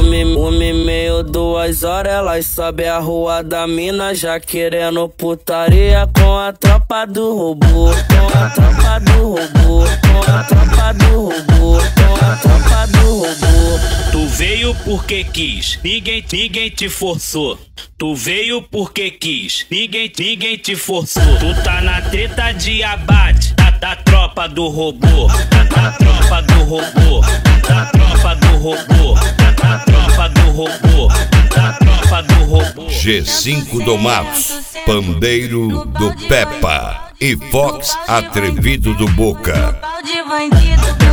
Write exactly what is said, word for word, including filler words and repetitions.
Uma, uma e meia, duas horas, elas sobem a rua da mina, já querendo putaria com a tropa do robô. Com a tropa do robô, com a tropa do robô, com a tropa do robô. Tu veio porque quis, ninguém, ninguém te forçou. Tu veio porque quis, ninguém, ninguém te forçou. Tu tá na treta de abate da, da tropa do robô, da, da tropa do robô, da tropa do robô, da tropa do robô, da tropa do robô. G cinco Domados, Pandeiro do Peppa e Fox Atrevido do Boca. Pau de bandido.